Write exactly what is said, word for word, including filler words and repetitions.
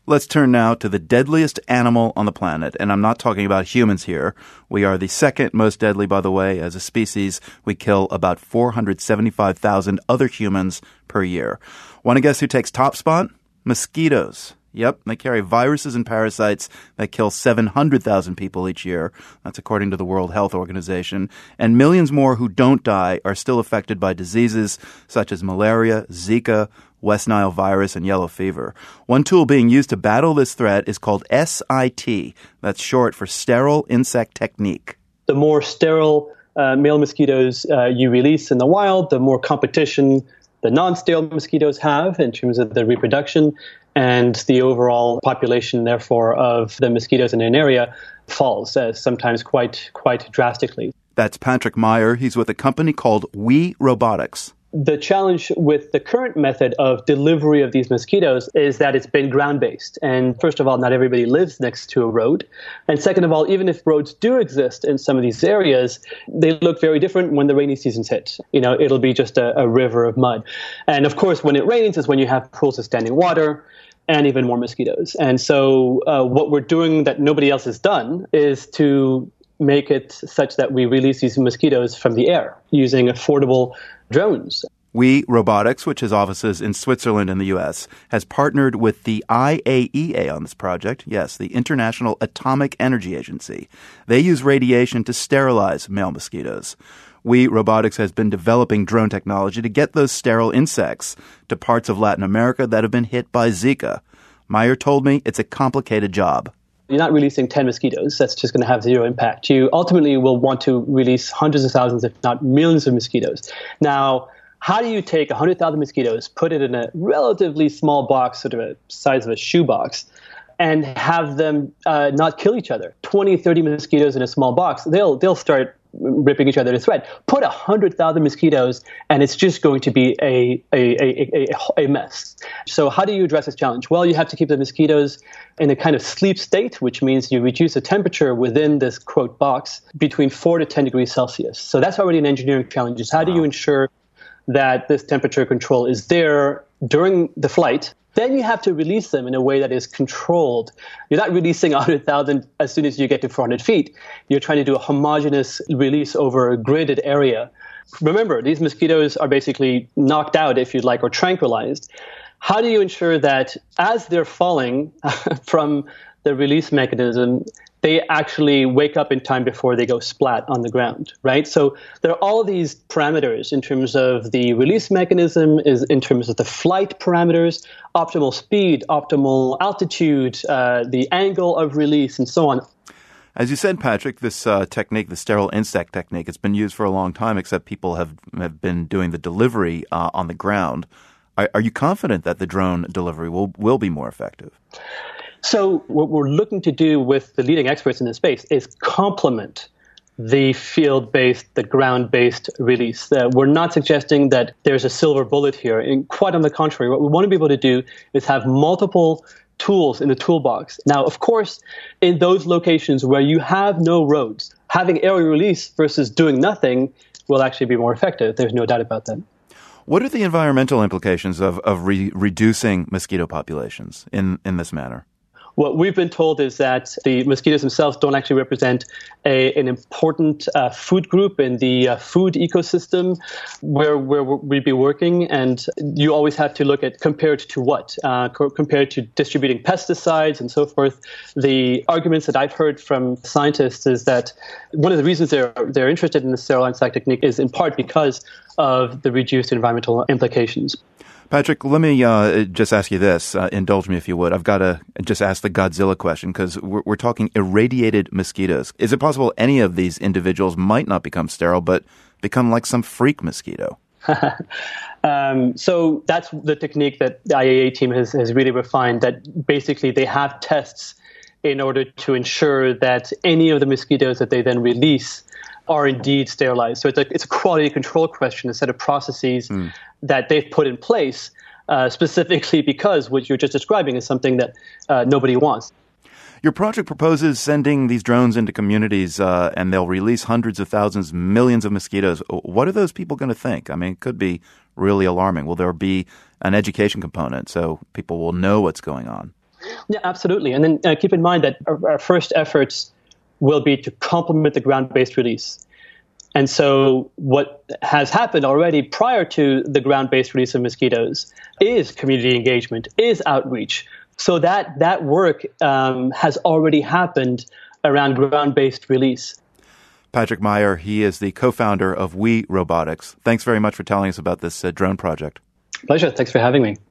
Let's turn now to the deadliest animal on the planet. And I'm not talking about humans here. We are the second most deadly, by the way. As a species, we kill about four hundred seventy-five thousand other humans per year. Want to guess who takes top spot? Mosquitoes. Yep, they carry viruses and parasites that kill seven hundred thousand people each year. That's according to the World Health Organization. And millions more who don't die are still affected by diseases such as malaria, Zika, West Nile virus, and yellow fever. One tool being used to battle this threat is called S I T. That's short for Sterile Insect Technique. The more sterile uh, male mosquitoes uh, you release in the wild, the more competition the non-sterile mosquitoes have in terms of their reproduction, and the overall population, therefore, of the mosquitoes in an area falls, uh, sometimes quite quite drastically. That's Patrick Meyer. He's with a company called We Robotics. The challenge with the current method of delivery of these mosquitoes is that it's been ground-based. And first of all, not everybody lives next to a road. And second of all, even if roads do exist in some of these areas, they look very different when the rainy seasons hit. You know, it'll be just a, a river of mud. And of course, when it rains is when you have pools of standing water and even more mosquitoes. And so uh, what we're doing that nobody else has done is to make it such that we release these mosquitoes from the air using affordable drones. We Robotics, which has offices in Switzerland and the U S, has partnered with the I A E A on this project. Yes, the International Atomic Energy Agency. They use radiation to sterilize male mosquitoes. We Robotics has been developing drone technology to get those sterile insects to parts of Latin America that have been hit by Zika. Meyer told me it's a complicated job. You're not releasing ten mosquitoes. That's just going to have zero impact. You ultimately will want to release hundreds of thousands, if not millions of mosquitoes. Now, how do you take one hundred thousand mosquitoes, put it in a relatively small box, sort of a size of a shoebox, and have them uh, not kill each other? twenty, thirty mosquitoes in a small box, they'll they'll start ripping each other to thread. Put one hundred thousand mosquitoes, and it's just going to be a, a, a, a, a mess. So how do you address this challenge? Well, you have to keep the mosquitoes in a kind of sleep state, which means you reduce the temperature within this, quote, box between four to ten degrees Celsius. So that's already an engineering challenge. Is how do you ensure that this temperature control is there during the flight? Then you have to release them in a way that is controlled. You're not releasing one hundred thousand as soon as you get to four hundred feet. You're trying to do a homogeneous release over a gridded area. Remember, these mosquitoes are basically knocked out, if you'd like, or tranquilized. How do you ensure that as they're falling from the release mechanism, they actually wake up in time before they go splat on the ground, right? So there are all these parameters in terms of the release mechanism, is in terms of the flight parameters, optimal speed, optimal altitude, uh, the angle of release, and so on. As you said, Patrick, this uh, technique, the sterile insect technique, it's been used for a long time, except people have, have been doing the delivery uh, on the ground. Are, are you confident that the drone delivery will, will be more effective? So what we're looking to do with the leading experts in this space is complement the field-based, the ground-based release. Uh, we're not suggesting that there's a silver bullet here. And quite on the contrary, what we want to be able to do is have multiple tools in the toolbox. Now, of course, in those locations where you have no roads, having aerial release versus doing nothing will actually be more effective. There's no doubt about that. What are the environmental implications of, of re- reducing mosquito populations in, in this manner? What we've been told is that the mosquitoes themselves don't actually represent a, an important uh, food group in the uh, food ecosystem where, where we'd be working. And you always have to look at compared to what? Uh, co- compared to distributing pesticides and so forth. The arguments that I've heard from scientists is that one of the reasons they're, they're interested in the sterile insect technique is in part because of the reduced environmental implications. Patrick, let me uh, just ask you this. Uh, indulge me if you would. I've got to just ask the Godzilla question because we're, we're talking irradiated mosquitoes. Is it possible any of these individuals might not become sterile but become like some freak mosquito? um, so that's the technique that the I A E A team has, has really refined, that basically they have tests in order to ensure that any of the mosquitoes that they then release are indeed sterilized. So it's a, it's a quality control question, a set of processes mm. that they've put in place uh, specifically because what you're just describing is something that uh, nobody wants. Your project proposes sending these drones into communities uh, and they'll release hundreds of thousands, millions of mosquitoes. What are those people going to think? I mean, it could be really alarming. Will there be an education component so people will know what's going on? Yeah, absolutely. And then uh, keep in mind that our, our first efforts will be to complement the ground-based release. And so what has happened already prior to the ground-based release of mosquitoes is community engagement, is outreach. So that, that work um, has already happened around ground-based release. Patrick Meyer, he is the co-founder of We Robotics. Thanks very much for telling us about this uh, drone project. Pleasure. Thanks for having me.